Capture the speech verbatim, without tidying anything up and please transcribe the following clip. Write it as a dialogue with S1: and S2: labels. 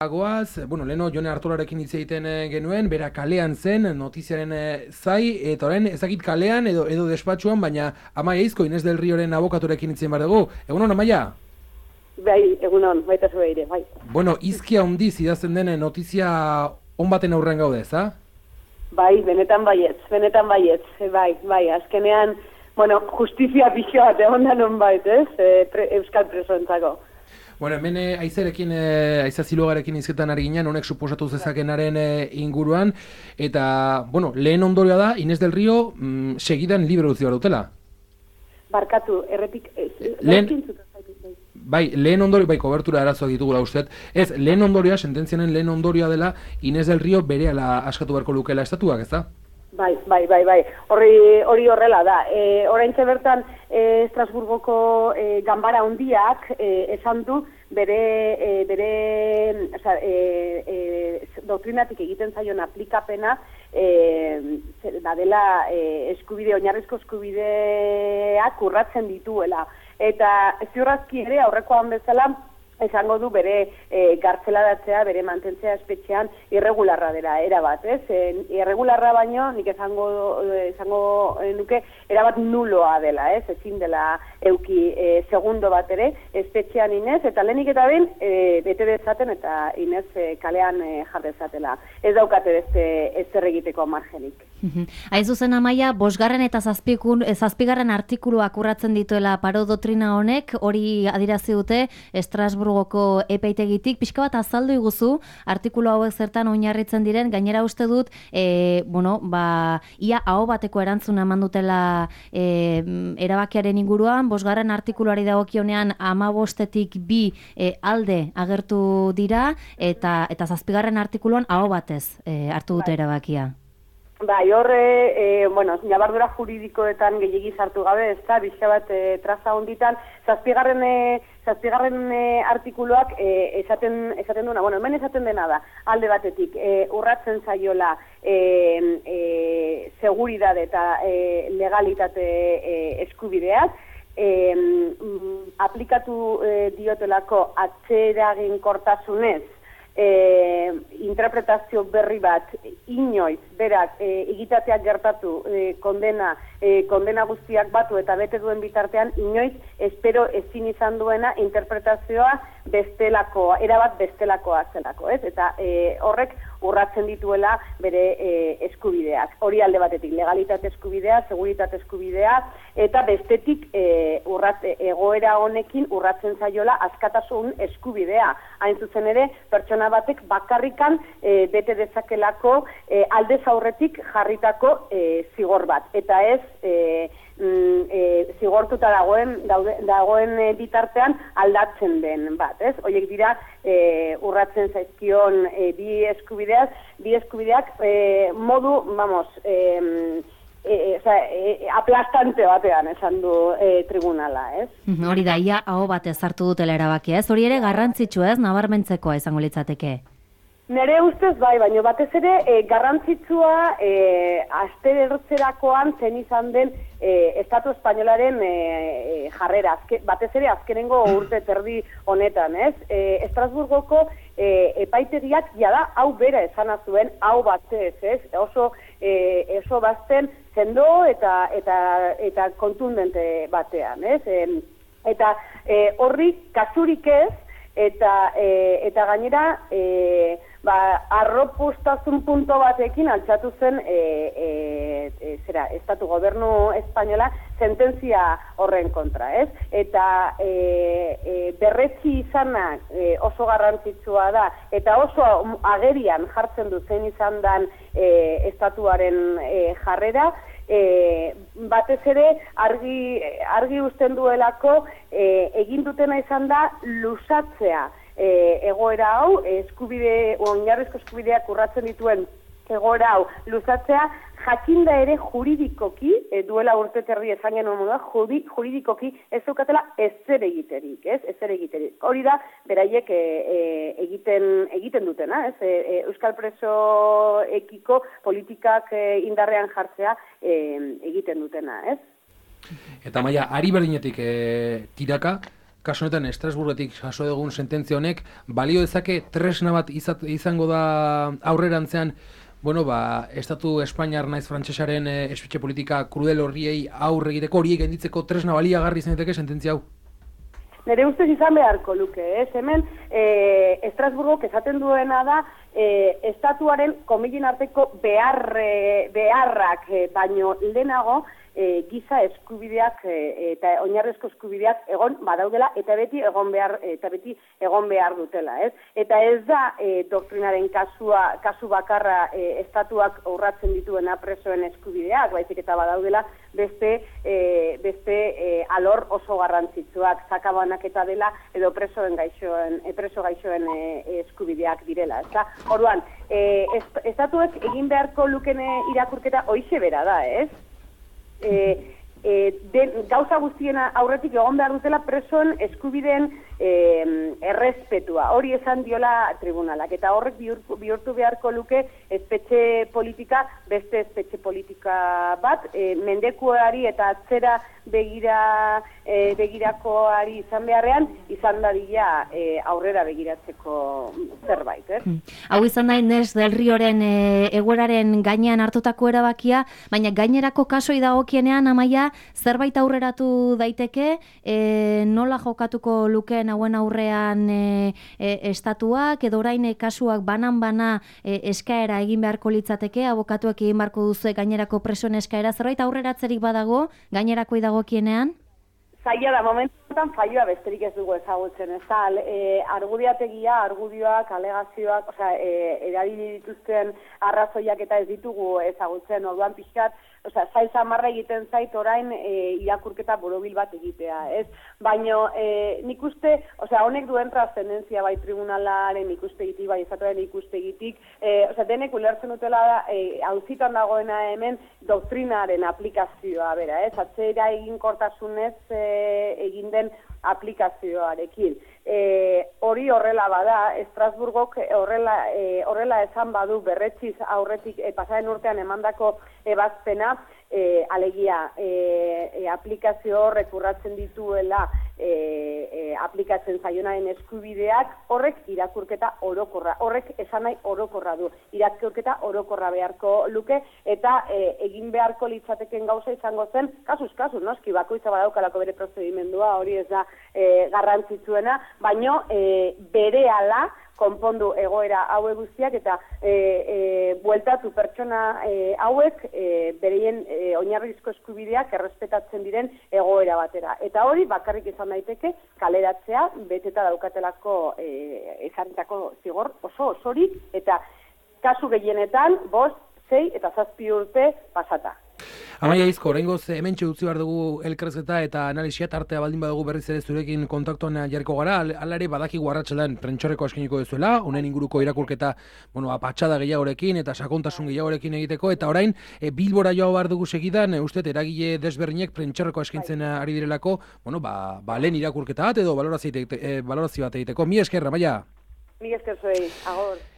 S1: Goaz, bueno, leheno Jone Artolarekin hitz egiten genuen, bera kalean zen, notiziaren zai, eta orain ezakit kalean edo edo despatxuan, baina Amaia Izko, Inés del Rioren abokaturekin hitz egin behar dugu. Egunon, Amaia?
S2: Bai, egunon, baita zu ere, bai.
S1: Bueno, izkia hundiz idazten den notizia on baten aurrean gaude, ez da?
S2: Bai, benetan baietz, benetan baietz, bai, bai, azkenean, bueno, justizia pixo bat egon da non bait, ez, e, pre, Euskal presoentzako.
S1: Bueno, hemen aizarekin, aiza zilogarekin izketan ari ginen, honek suposatu zezakenaren inguruan, eta, bueno, lehen ondorioa da, Inés del Rio mm, segidan libre utzi behar dutela.
S2: Barkatu, errepik,
S1: lehen, bai, lehen ondorio, bai, kobertura arazoak ditugula usteet, ez, lehen ondorioa, sententzianen lehen ondorioa dela, Inés del Rio berehala askatu beharko lukeela estatuak, ez da?
S2: Bai, bai, bai, bai, hori hori horrela da. E, oraintxe bertan e, Estrasburgoko e, ganbara handiak e, esan du bere, e, bere oza, e, e, doktrinatik egiten zaion aplikapena e, da dela e, eskubide, oinarrizko eskubideak urratzen dituela. Eta ziurrazki ere aurrekoan bezala esango du bere e, gartzeladatzea, bere mantentzea espetxean irregularra dela, erabat, ez? E, irregularra baino, nik esango, esango nuke, erabat nuloa dela, ez? Ezin dela euki e, segundo bat ere, espetxean Inez, eta lehenik eta ben, e, bete dezaten eta Inez e, kalean e, jardezatela. Ez daukate beste ezer egiteko margenik.
S3: Hain zuzen, Amaia, bosgarren eta zazpikun, zazpigarren artikuluak urratzen dituela paro dotrina honek, hori adirazi dute Estrasburgoko epaitegitik, pixka bat azaldu iguzu, artikulu hauek zertan oinarritzen diren, gainera uste dut, e, bueno, ba, ia aho bateko erantzuna eman dutela e, erabakiaren inguruan, bosgarren artikuluari dagokionean amabostetik bi e, alde agertu dira, eta, eta zazpigarren artikuluan aho batez e, hartu dute erabakia.
S2: Bai, horre, e, bueno, nabardura juridikoetan gehiagiz hartu gabe, ez da, bizka bat e, traza honditan, zazpigarren, e, zazpigarren e, artikuluak e, esaten, esaten duna, bueno, hemen esaten dena da, alde batetik, e, urratzen zaiola e, e, seguridade eta e, legalitate e, eskubideak, e, m, aplikatu e, diotelako atzeraginkortasunez, E, interpretazio berri bat inoiz berak e, egitateak gertatu e, kondena, e, kondena guztiak batu eta bete duen bitartean inoiz espero ezin izan duena interpretazioa bestelakoa, erabat bestelakoa zelako, ez? Eta e, horrek urratzen dituela bere e, eskubideak. Hori alde batetik, legalitate eskubidea, seguritate eskubidea, eta bestetik e, urrat, egoera honekin urratzen zaiola askatasun eskubidea. Hain zuzen ere, pertsona batek bakarrikan e, bete dezakelako e, aldez aurretik jarritako e, zigor bat. Eta ez e, mm, e, zigortuta dagoen, daude, dagoen e, bitartean aldatzen den bat. Ez? Horiek dira e, urratzen zaizkion e, bi eskubideaz, bi eskubideak e, modu, vamos, e, E, e, oza, e, aplastante batean esan du e, tribunala, ez?
S3: Hori da, ia aho batez hartu dutela erabakia, ez? Hori ere garrantzitsu, ez? Nabarmentzekoa izango litzateke.
S2: Nere ustez bai, baina batez ere e, garrantzitsua e, aste ertzerakoan zen izan den e, Estatu Espainolaren e, e, jarrera, azke, batez ere azkenengo urte terdi honetan, ez? E, Estrasburgoko e, epaitegiak jada hau bera esana zuen, hau batez, ez? Oso, e, oso bazten sendo eta, eta, eta kontundente batean, ez? E, eta e, horri kasurik ez, eta, e, eta gainera, e, ba, arropustazun punto batekin altxatu zen e, e, e, zera, estatu gobernu espainola sententzia horren kontra, ez? Eta e, e, berretsi izana e, oso garrantzitsua da, eta oso agerian jartzen du zein izan dan e, estatuaren e, jarrera, E, batez ere argi, argi uzten duelako e, egin dutena izan da luzatzea e, egoera hau, eskubide, oinarrizko eskubideak urratzen dituen egoera hau luzatzea, jakinda ere juridikoki, e, duela urte terdi esan genuen moda, juridikoki ez daukatela ezer egiterik, ez? Ezer egiterik. Hori da, beraiek e, e, egiten, egiten dutena, ez? E, e, Euskal presoekiko politikak e, indarrean jartzea e, egiten dutena, ez?
S1: Eta Maia, ari berdinetik e, tiraka, kasu honetan Estrasburgetik jaso dugun sententzia honek balio dezake tresna bat izat, izango da aurrerantzean, bueno, ba, Estatu Espainiar naiz frantsesaren e, espetxe politika krudel horriei aurre egiteko, horiei gainditzeko tresna baliagarri izan daiteke sententzia hau?
S2: Nere ustez izan beharko luke, ez? Hemen e, Estrasburgok esaten duena da e, estatuaren komilin arteko behar, e, beharrak e, baino lehenago e, giza eskubideak e, eta oinarrezko eskubideak egon badaudela eta beti egon behar eta beti egon behar dutela, ez? Eta ez da e, doktrinaren kasua kasu bakarra e, estatuak urratzen dituena presoen eskubideak, baizik eta badaudela beste e, beste e, alor oso garrantzitsuak, sakabanaketa dela edo presoen gaixoen e, preso gaixoen e, eskubideak direla, ezta? Orduan, e, est, estatuek egin beharko luken irakurketa hoize bera da, ez? E, e, den, gauza guztiena aurretik egon behar dutela presoen eskubideen e, errespetua. Hori esan diola tribunalak. Eta horrek bihurtu, bihurtu beharko luke espetxe politika, beste espetxe politika bat, e, mendekuari eta atzera begira, e, begirakoari izan beharrean, izan dadila e, aurrera begiratzeko zerbait. Eh?
S3: Hmm. Hau izan da Inés del Rioren e, egoeraren gainean hartutako erabakia, baina gainerako kasoi dagokienean, Amaia, zerbait aurreratu daiteke, e, nola jokatuko lukeen hauen aurrean e, e, estatuak, edo orain e, kasuak banan-bana e, eskaera egin beharko litzateke, abokatuak egin beharko duzu gainerako presoen eskaera, zerbait aurreratzerik badago, gainerakoi dagokienean?
S2: Zaila da, momentuan faioa besterik ez dugu ezagutzen, ez da, e, argudiategia, argudioak, alegazioak, osea, e, erabili dituzten arrazoiak eta ez ditugu ezagutzen, orduan pixkat, osea, zaiz amarra egiten zait orain e, irakurketa borobil bat egitea, ez? Baino, e, nik uste, osea, honek duen trascendentzia bai tribunalaren ikustegitik, bai estatuaren ikustegitik, e, osea, denek ulertzen dutela da, e, auzitan dagoena hemen doktrinaren aplikazioa, bera, ez? Atzera eginkortasunez e, egin den aplikazioarekin. E, hori horrela bada, Estrasburgok horrela, e, horrela esan badu berretziz aurretik e, pasaren urtean emandako ebazpena, e, alegia e, e, aplikazio horrek urratzen dituela e, e, aplikatzen zaionaren eskubideak, horrek irakurketa orokorra, horrek esan nahi orokorra du, irakurketa orokorra beharko luke, eta e, egin beharko litzateken gauza izango zen, kasuz, kasuz, noski, bakoitza badaukalako bere prozedimendua, hori ez da e, garrantzitsuena, baino e, berehala konpondu egoera hauek guztiak eta e, e, bueltatu pertsona e, hauek e, bereien e, oinarrizko eskubideak errespetatzen diren egoera batera. Eta hori bakarrik izan daiteke kaleratzea beteta daukatelako e, ezarritako zigor oso osorik eta kasu gehienetan bost, sei eta zazpi urte pasata.
S1: Amaia Izko, oraingoz hementxe utzi behar dugu elkarrizketa eta analisia tartea baldin badugu berriz ere zurekin kontaktuan jarriko gara, hala ere badakigu arratsaldean prentxorreko eskainiko duzuela, honen inguruko irakurketa, bueno, apatxada gehiagorekin eta sakontasun gehiagorekin egiteko, eta orain e, Bilbora joa behar dugu segidan, e, uste eragile desberdinek prentxorreko eskaintzen ari direlako, bueno, ba, ba lehen irakurketa bat edo balorazio bat egiteko. Mi esker, Amaia.
S2: Mi esker zuei, agor.